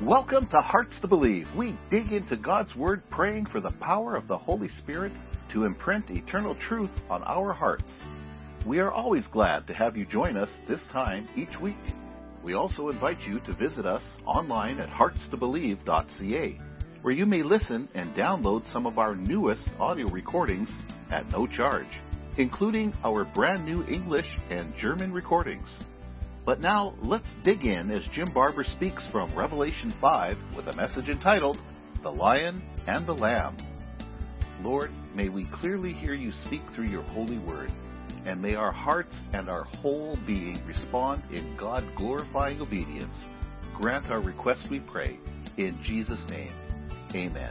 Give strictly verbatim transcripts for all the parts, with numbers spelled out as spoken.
Welcome to Hearts to Believe. We dig into God's Word, praying for the power of the Holy Spirit to imprint eternal truth on our hearts. We are always glad to have you join us this time each week. We also invite you to visit us online at hearts to believe dot c a, where you may listen and download some of our newest audio recordings at no charge, including our brand new English and German recordings. But now, let's dig in as Jim Barber speaks from Revelation five with a message entitled, The Lion and the Lamb. Lord, may we clearly hear you speak through your holy word, and may our hearts and our whole being respond in God-glorifying obedience. Grant our request, we pray, in Jesus' name. Amen.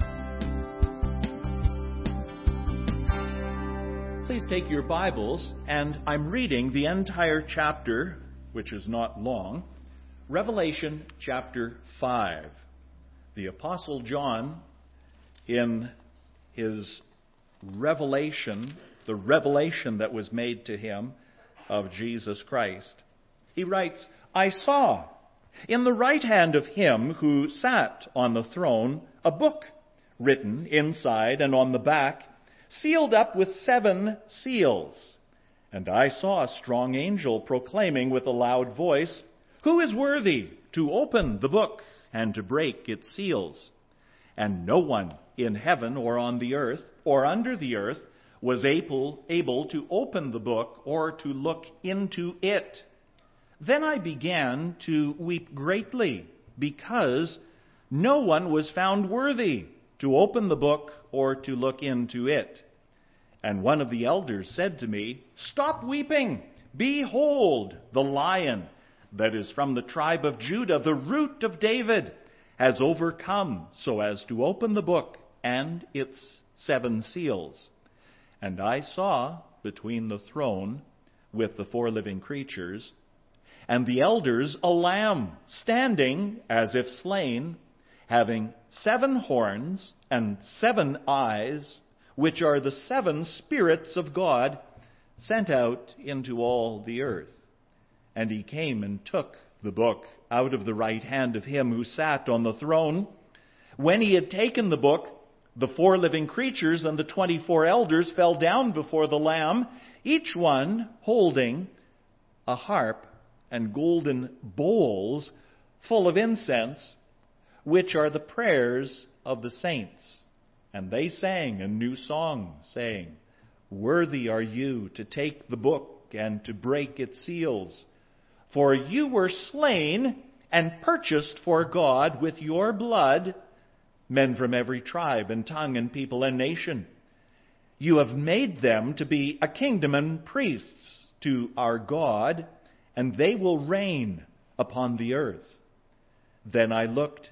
Please take your Bibles, and I'm reading the entire chapter, which is not long, Revelation chapter five. The Apostle John, in his revelation, the revelation that was made to him of Jesus Christ, he writes, I saw in the right hand of him who sat on the throne a book written inside and on the back, sealed up with seven seals. And I saw a strong angel proclaiming with a loud voice, Who is worthy to open the book and to break its seals? And no one in heaven or on the earth or under the earth was able, able to open the book or to look into it. Then I began to weep greatly, because no one was found worthy to open the book or to look into it. And one of the elders said to me, Stop weeping! Behold, the Lion that is from the tribe of Judah, the Root of David, has overcome so as to open the book and its seven seals. And I saw between the throne with the four living creatures and the elders a lamb standing as if slain, having seven horns and seven eyes, which are the seven spirits of God sent out into all the earth. And he came and took the book out of the right hand of him who sat on the throne. When he had taken the book, the four living creatures and the twenty-four elders fell down before the Lamb, each one holding a harp and golden bowls full of incense, which are the prayers of the saints. And they sang a new song, saying, Worthy are you to take the book and to break its seals. For you were slain and purchased for God with your blood men from every tribe and tongue and people and nation. You have made them to be a kingdom and priests to our God, and they will reign upon the earth. Then I looked,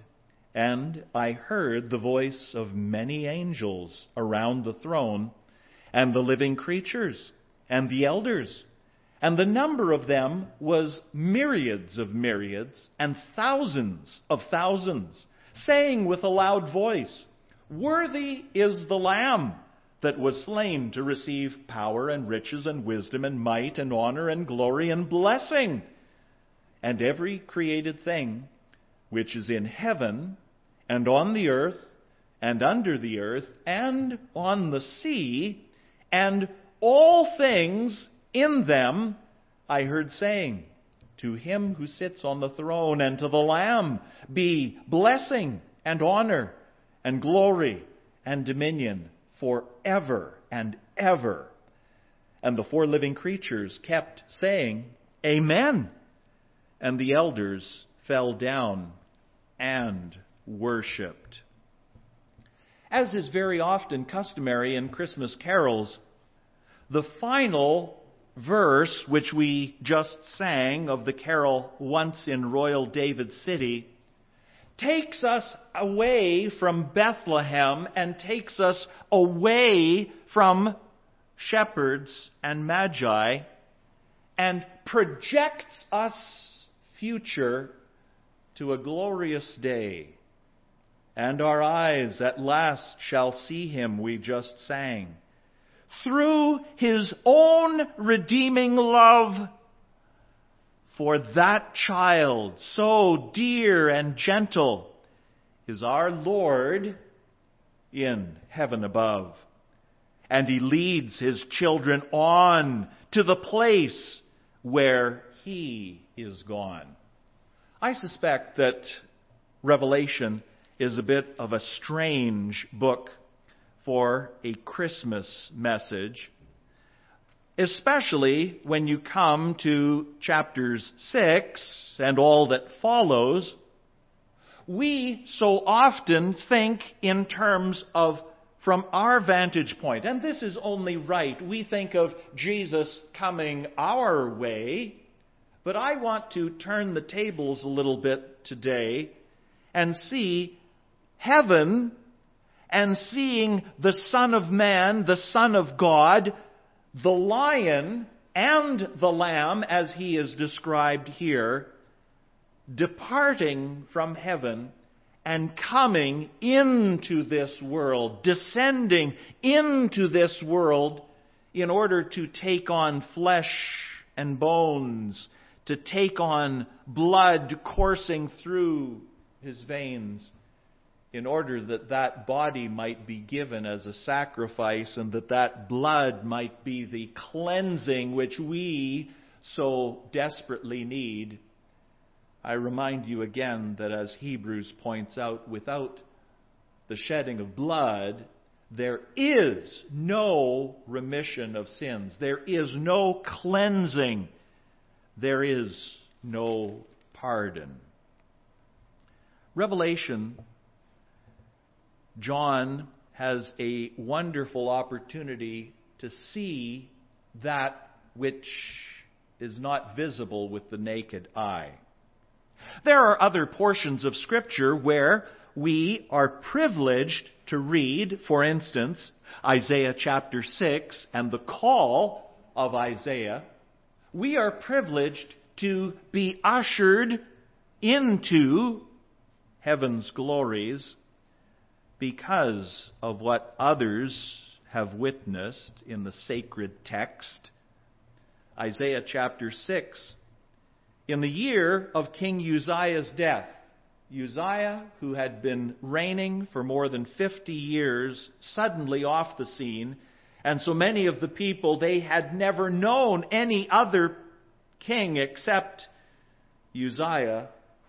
and I heard the voice of many angels around the throne, and the living creatures, and the elders. And the number of them was myriads of myriads, and thousands of thousands, saying with a loud voice, Worthy is the Lamb that was slain to receive power and riches and wisdom and might and honor and glory and blessing. And every created thing which is in heaven and on the earth and under the earth and on the sea, and all things in them, I heard saying, To him who sits on the throne and to the Lamb be blessing and honor and glory and dominion forever and ever. And the four living creatures kept saying, Amen. And the elders fell down and worshipped. As is very often customary in Christmas carols, the final verse which we just sang of the carol Once in Royal David City takes us away from Bethlehem and takes us away from shepherds and magi and projects us future to a glorious day. And our eyes at last shall see him, we just sang. Through his own redeeming love for that child so dear and gentle is our Lord in heaven above. And He leads His children on to the place where He is gone. I suspect that Revelation is a bit of a strange book for a Christmas message, especially when you come to chapters six and all that follows. We so often think in terms of from our vantage point, and this is only right. We think of Jesus coming our way, but I want to turn the tables a little bit today and see heaven and seeing the Son of Man, the Son of God, the Lion and the Lamb, as He is described here, departing from heaven and coming into this world, descending into this world in order to take on flesh and bones, to take on blood coursing through His veins, in order that that body might be given as a sacrifice and that that blood might be the cleansing which we so desperately need. I remind you again that, as Hebrews points out, without the shedding of blood, there is no remission of sins. There is no cleansing. There is no pardon. Revelation, John has a wonderful opportunity to see that which is not visible with the naked eye. There are other portions of Scripture where we are privileged to read, for instance, Isaiah chapter six and the call of Isaiah. We are privileged to be ushered into heaven's glories because of what others have witnessed in the sacred text. Isaiah chapter six. In the year of King Uzziah's death, Uzziah, who had been reigning for more than fifty years, suddenly off the scene, and so many of the people, they had never known any other king except Uzziah.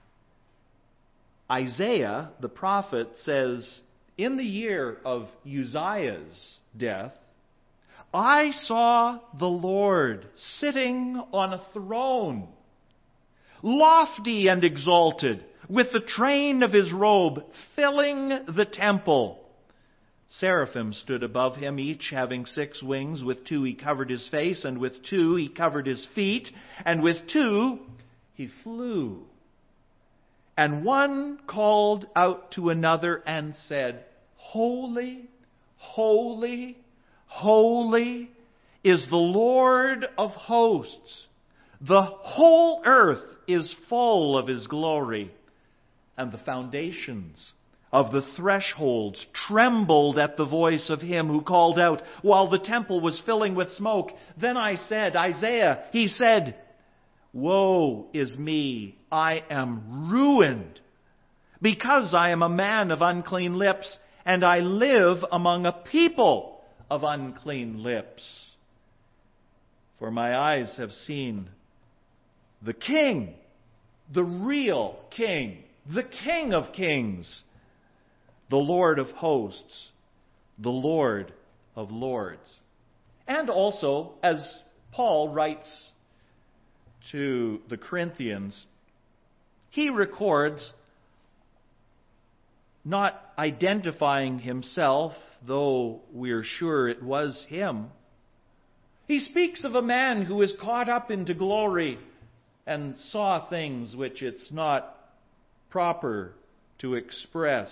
Isaiah, the prophet, says, in the year of Uzziah's death, I saw the Lord sitting on a throne, lofty and exalted, with the train of His robe filling the temple. Seraphim stood above Him, each having six wings. With two He covered His face, and with two He covered His feet, and with two He flew. And one called out to another and said, Holy, holy, holy is the Lord of hosts. The whole earth is full of His glory. And the foundations of the thresholds trembled at the voice of Him who called out, while the temple was filling with smoke. Then I said, Isaiah, he said, Woe is me, I am ruined, because I am a man of unclean lips, and I live among a people of unclean lips. For my eyes have seen the King, the real King, the King of kings, the Lord of hosts, the Lord of lords. And also, as Paul writes to the Corinthians, he records, not identifying himself, though we're sure it was him. He speaks of a man who is caught up into glory and saw things which it's not proper to express.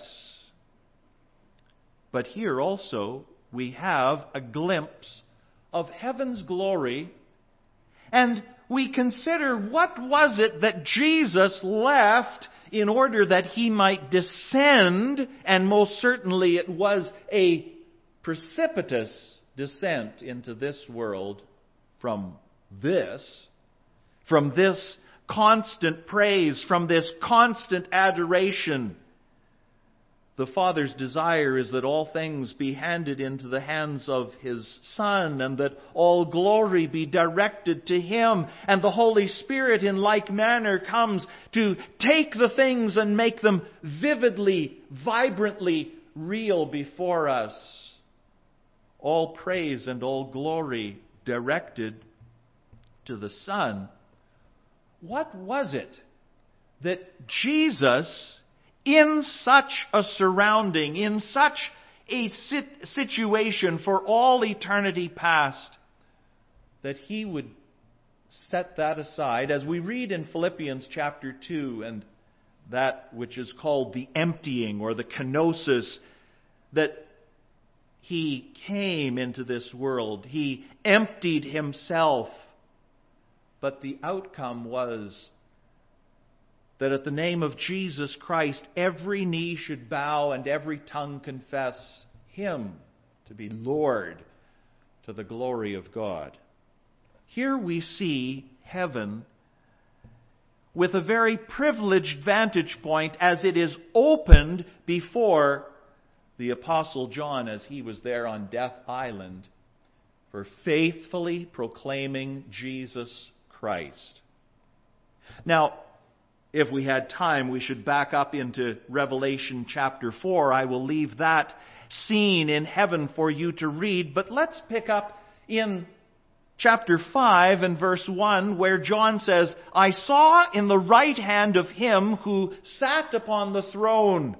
But here also we have a glimpse of heaven's glory, and we consider what was it that Jesus left in order that He might descend, and most certainly it was a precipitous descent into this world from this, from this constant praise, from this constant adoration. the Father's desire is that all things be handed into the hands of His Son, and that all glory be directed to Him. And the Holy Spirit in like manner comes to take the things and make them vividly, vibrantly real before us. All praise and all glory directed to the Son. What was it that Jesus, in such a surrounding, in such a sit- situation for all eternity past, that He would set that aside, as we read in Philippians chapter two, and that which is called the emptying or the kenosis, that He came into this world. He emptied Himself. But the outcome was that at the name of Jesus Christ, every knee should bow and every tongue confess Him to be Lord, to the glory of God. Here we see heaven with a very privileged vantage point as it is opened before the Apostle John as he was there on Death Island for faithfully proclaiming Jesus Christ. Now, if we had time, we should back up into Revelation chapter four. I will leave that scene in heaven for you to read. But let's pick up in chapter five and verse one, where John says, I saw in the right hand of Him who sat upon the throne,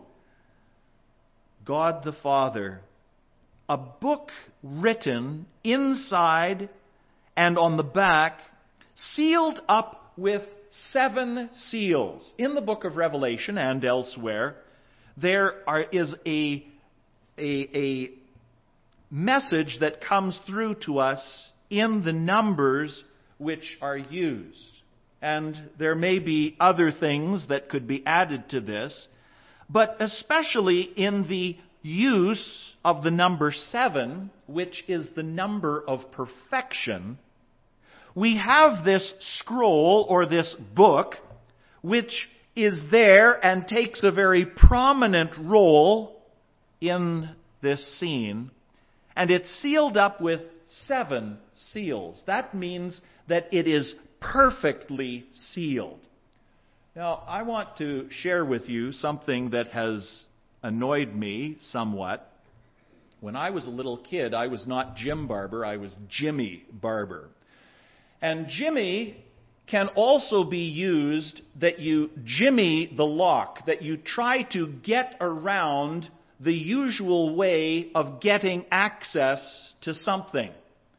God the Father, a book written inside and on the back, sealed up with seven seals. In the book of Revelation and elsewhere, there are, is a, a, a message that comes through to us in the numbers which are used. And there may be other things that could be added to this, but especially in the use of the number seven, which is the number of perfection, we have this scroll or this book which is there and takes a very prominent role in this scene. And it's sealed up with seven seals. That means that it is perfectly sealed. Now, I want to share with you something that has annoyed me somewhat. When I was a little kid, I was not Jim Barber, I was Jimmy Barber. And Jimmy can also be used that you jimmy the lock, that you try to get around the usual way of getting access to something.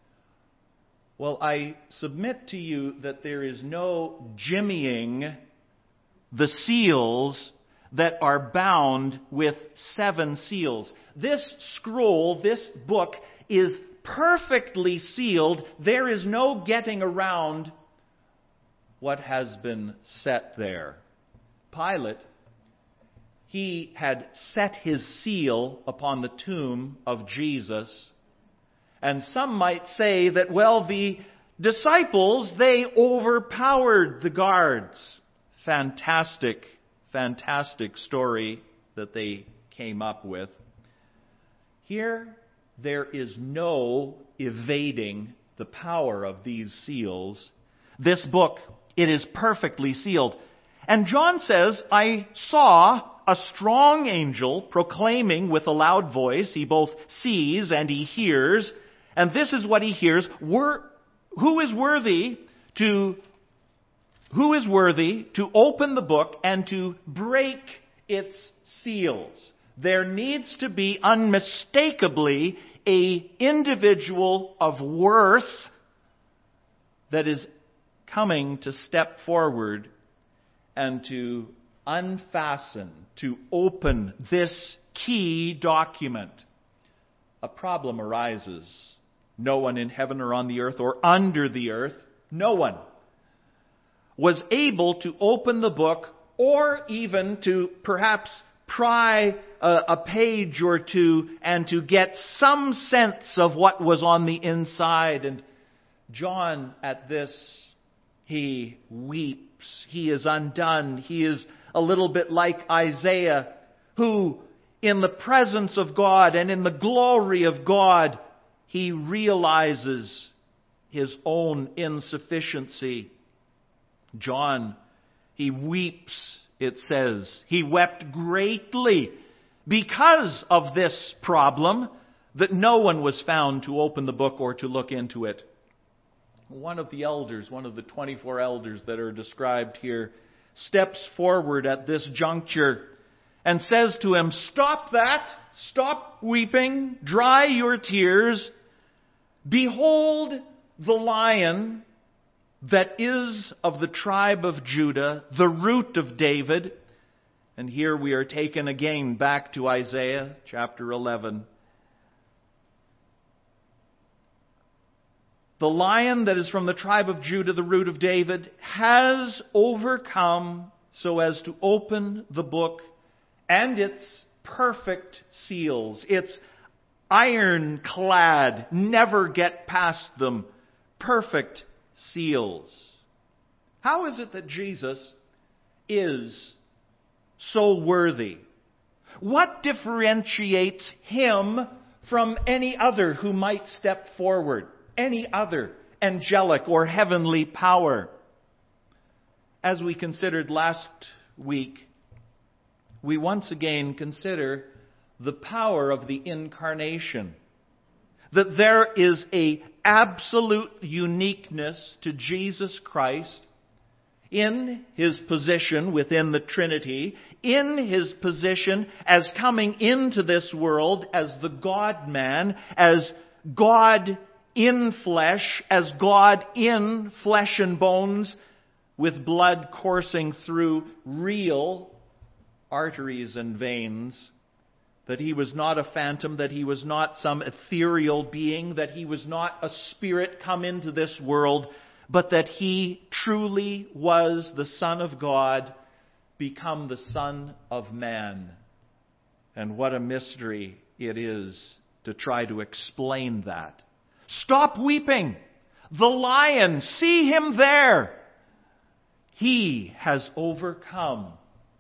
Well, I submit to you that there is no jimmying the seals that are bound with seven seals. This scroll, this book, is perfectly sealed. There is no getting around what has been set there. Pilate, he had set his seal upon the tomb of Jesus. And some might say that, well, the disciples, they overpowered the guards. Fantastic, fantastic story that they came up with. Here, there is no evading the power of these seals. This book, it is perfectly sealed. And John says, I saw a strong angel proclaiming with a loud voice. He both sees and he hears. And this is what he hears. Who is worthy to, who is worthy to open the book and to break its seals? There needs to be unmistakably an individual of worth that is coming to step forward and to unfasten, to open this key document. A problem arises. No one in heaven or on the earth or under the earth, no one was able to open the book or even to perhaps pry a, a page or two and to get some sense of what was on the inside. And John, at this, he weeps. He is undone. He is a little bit like Isaiah, who in the presence of God and in the glory of God, he realizes his own insufficiency. John, he weeps, it says. He wept greatly because of this problem that no one was found to open the book or to look into it. One of the elders, one of the twenty-four elders that are described here, steps forward at this juncture and says to him, "Stop that! Stop weeping! Dry your tears! Behold the Lion that is of the tribe of Judah, the root of David." And here we are taken again back to Isaiah chapter eleven. The Lion that is from the tribe of Judah, the root of David, has overcome so as to open the book and its perfect seals, its ironclad, never get past them, perfect seals. How is it that Jesus is so worthy? What differentiates him from any other who might step forward? Any other angelic or heavenly power? As we considered last week, we once again consider the power of the incarnation. That there is an absolute uniqueness to Jesus Christ in his position within the Trinity, in his position as coming into this world as the God-man, as God in flesh, as God in flesh and bones, with blood coursing through real arteries and veins. That he was not a phantom, that he was not some ethereal being, that he was not a spirit come into this world, but that he truly was the Son of God, become the Son of Man. And what a mystery it is to try to explain that. Stop weeping! The Lion, see him there! He has overcome.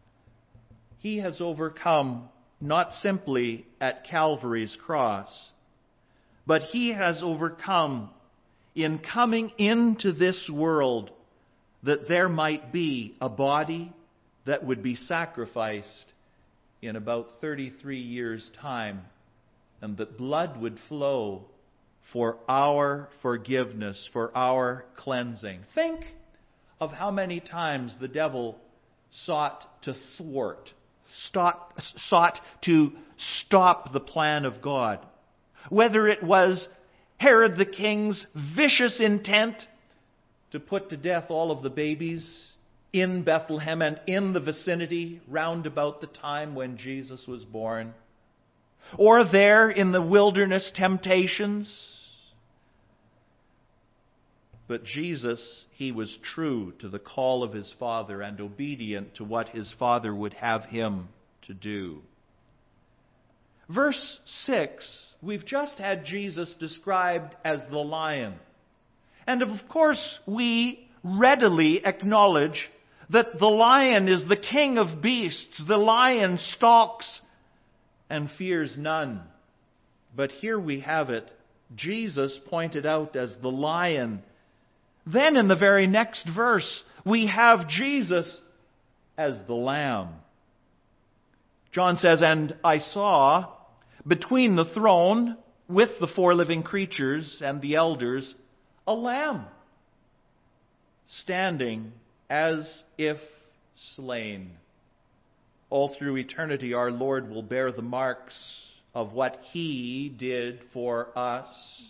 He has overcome not simply at Calvary's cross, but he has overcome in coming into this world that there might be a body that would be sacrificed in about thirty-three years' time, and that blood would flow for our forgiveness, for our cleansing. Think of how many times the devil sought to thwart, sought, sought to stop the plan of God. Whether it was Herod the king's vicious intent to put to death all of the babies in Bethlehem and in the vicinity round about the time when Jesus was born, or there in the wilderness temptations. But Jesus, he was true to the call of his Father and obedient to what his Father would have him to do. Verse six, we've just had Jesus described as the Lion. And of course, we readily acknowledge that the Lion is the king of beasts. The Lion stalks and fears none. But here we have it, Jesus pointed out as the Lion. Then in the very next verse, we have Jesus as the Lamb. John says, "And I saw between the throne with the four living creatures and the elders a Lamb standing as if slain." All through eternity, our Lord will bear the marks of what he did for us.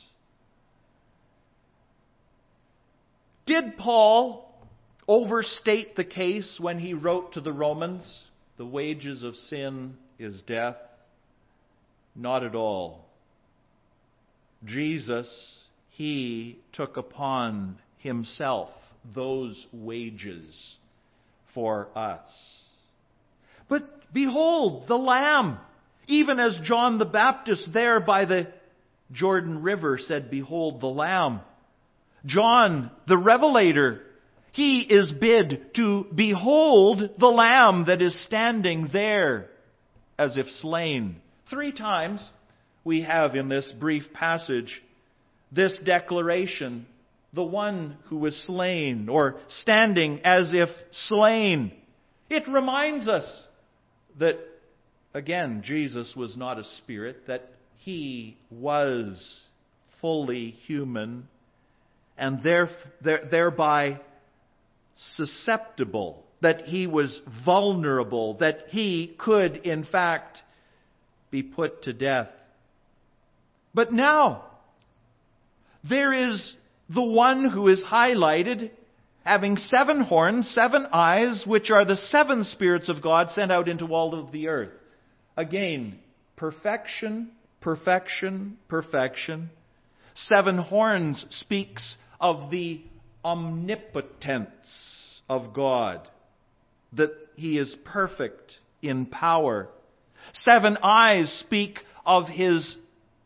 Did Paul overstate the case when he wrote to the Romans, "The wages of sin is death"? Not at all. Jesus, he took upon himself those wages for us. But behold, the Lamb, even as John the Baptist there by the Jordan River said, "Behold the Lamb." John, the Revelator, he is bid to behold the Lamb that is standing there. as if slain. Three times we have in this brief passage this declaration, the one who was slain, or standing as if slain. It reminds us that, again, Jesus was not a spirit, that he was fully human and there, there, thereby susceptible, that he was vulnerable, that he could, in fact, be put to death. But now, there is the one who is highlighted, having seven horns, seven eyes, which are the seven spirits of God sent out into all of the earth. Again, perfection, perfection, perfection. Seven horns speaks of the omnipotence of God, that he is perfect in power. Seven eyes speak of his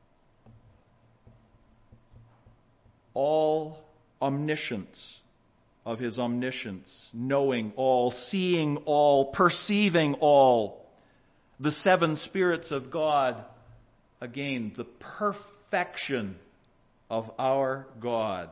all omniscience, of his omniscience, knowing all, seeing all, perceiving all. The seven spirits of God, again, the perfection of our God.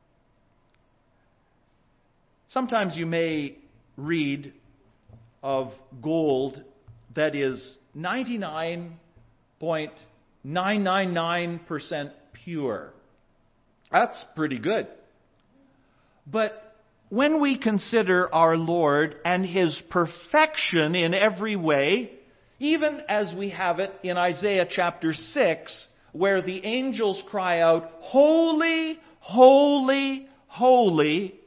Sometimes you may read of gold that is ninety-nine point nine nine nine percent pure. That's pretty good. But when we consider our Lord and his perfection in every way, even as we have it in Isaiah chapter six, where the angels cry out, "Holy, holy, holy,"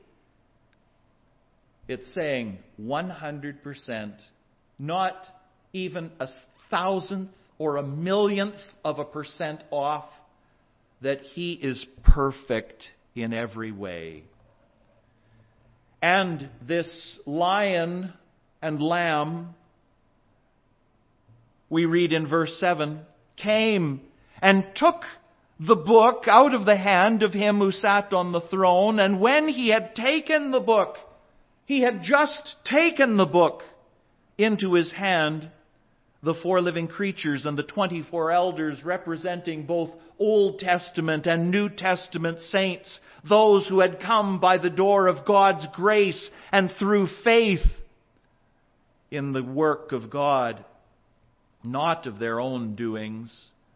it's saying one hundred percent, not even a thousandth or a millionth of a percent off, that he is perfect in every way. And this lion and lamb, we read in verse seven, came and took the book out of the hand of him who sat on the throne. And when he had taken the book, he had just taken the book into his hand, the four living creatures and the twenty-four elders, representing both Old Testament and New Testament saints, those who had come by the door of God's grace and through faith in the work of God, not of their own doings.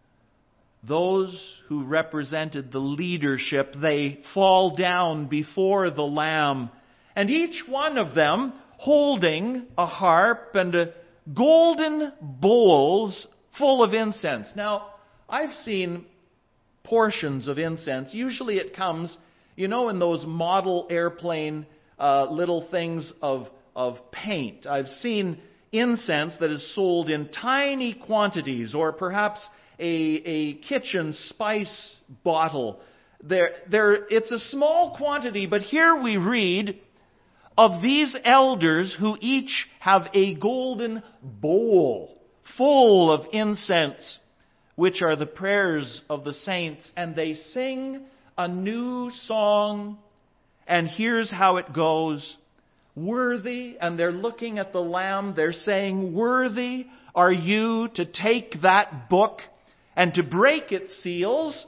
Those who represented the leadership, they fall down before the Lamb, and each one of them holding a harp and a golden bowls full of incense. Now, I've seen portions of incense. Usually it comes, you know, in those model airplane uh, little things of, of paint. I've seen incense that is sold in tiny quantities, or perhaps a, a kitchen spice bottle. There, there, it's a small quantity, but here we read of these elders who each have a golden bowl full of incense, which are the prayers of the saints, and they sing a new song. And here's how it goes. Worthy, and they're looking at the Lamb, they're saying, "Worthy are you to take that book and to break its seals,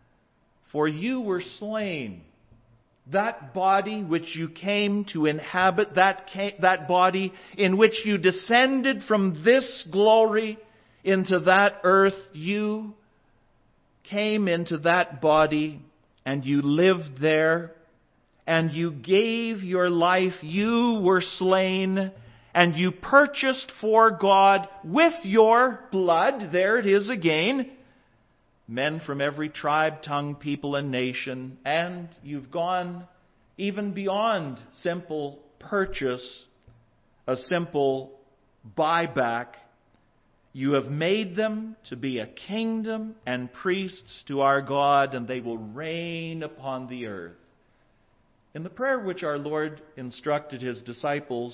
for you were slain. That body which you came to inhabit, that, came, that body in which you descended from this glory into that earth, you came into that body and you lived there and you gave your life. You were slain and you purchased for God with your blood," there it is again, "men from every tribe, tongue, people, and nation." And you've gone even beyond simple purchase, a simple buyback. You have made them to be a kingdom and priests to our God, and they will reign upon the earth. In the prayer which our Lord instructed his disciples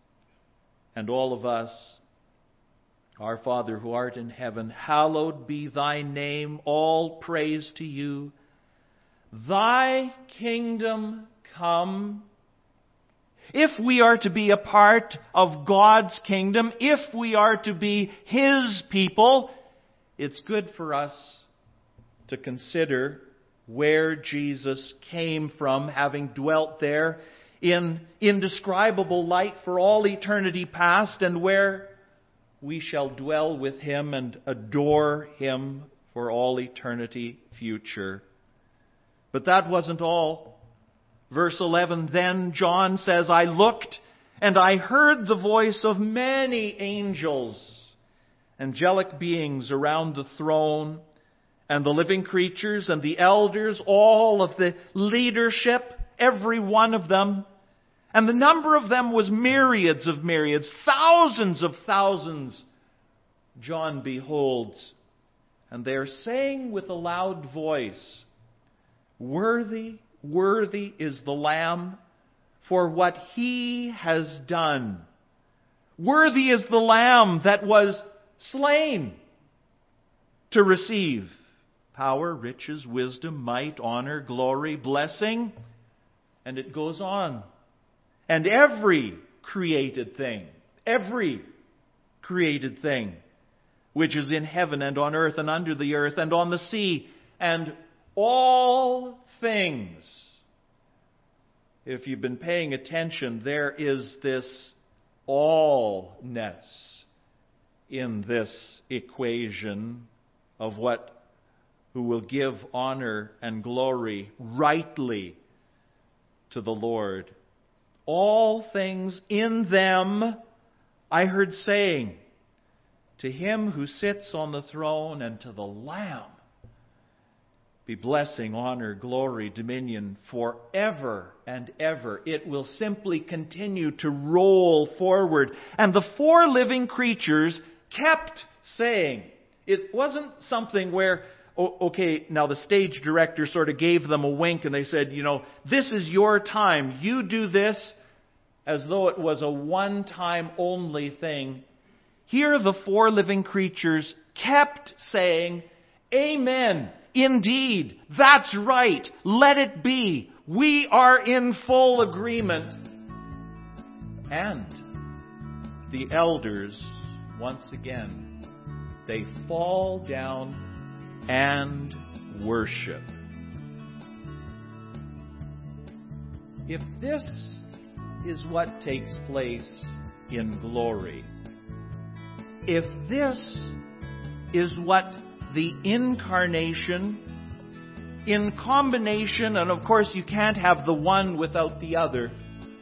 and all of us, "Our Father who art in heaven, hallowed be thy name, all praise to you. Thy kingdom come, if we are to be a part of God's kingdom, if we are to be His people, it's good for us to consider where Jesus came from, having dwelt there in indescribable light for all eternity past, and where we shall dwell with Him and adore Him for all eternity future. But that wasn't all. Verse eleven, then John says, I looked and I heard the voice of many angels, angelic beings around the throne, and the living creatures and the elders, all of the leadership, every one of them. And the number of them was myriads of myriads, thousands of thousands. John beholds, and they are saying with a loud voice, Worthy, worthy is the Lamb for what He has done. Worthy is the Lamb that was slain to receive power, riches, wisdom, might, honor, glory, blessing. And it goes on. And every created thing, every created thing, which is in heaven and on earth and under the earth and on the sea, and all things. If you've been paying attention, there is this allness in this equation of what who will give honor and glory rightly to the Lord. All things in them, I heard saying, to Him who sits on the throne and to the Lamb be blessing, honor, glory, dominion forever and ever. It will simply continue to roll forward. And the four living creatures kept saying, it wasn't something where, okay, now the stage director sort of gave them a wink and they said, you know, this is your time. You do this, as though it was a one-time only thing. Here the four living creatures kept saying, Amen. Indeed. That's right. Let it be. We are in full agreement. And the elders, once again, they fall down and worship. If this is what takes place in glory, if this is what the incarnation, in combination, and of course you can't have the one without the other,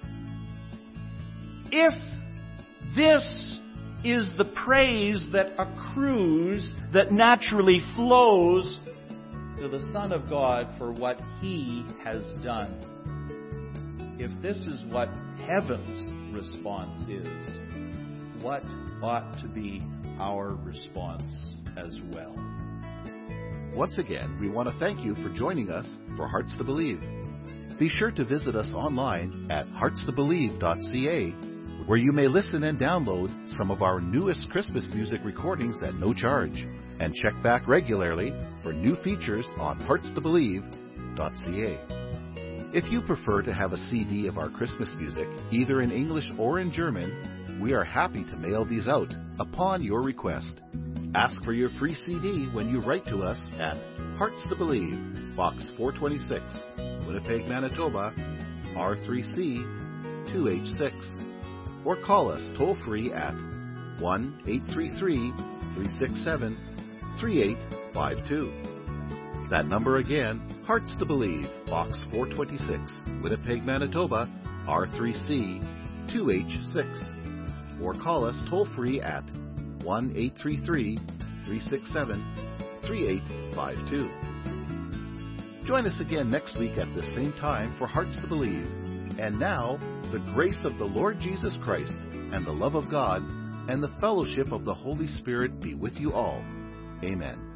if this is the praise that accrues, that naturally flows to the Son of God for what He has done, if this is what heaven's response is, what ought to be our response as well? Once again, we want to thank you for joining us for Hearts to Believe. Be sure to visit us online at hearts to believe dot c a, where you may listen and download some of our newest Christmas music recordings at no charge, and check back regularly for new features on hearts to believe dot c a. If you prefer to have a C D of our Christmas music, either in English or in German, we are happy to mail these out upon your request. Ask for your free C D when you write to us at Hearts to Believe, Box four twenty-six, Winnipeg, Manitoba, R three C two H six. Or call us toll-free at one eight three three, three six seven, three eight five two. That number again, Hearts to Believe, Box four twenty-six, Winnipeg, Manitoba, R three C two H six. Or call us toll-free at one eight three three, three six seven, three eight five two. Join us again next week at the same time for Hearts to Believe. And now, the grace of the Lord Jesus Christ and the love of God and the fellowship of the Holy Spirit be with you all. Amen.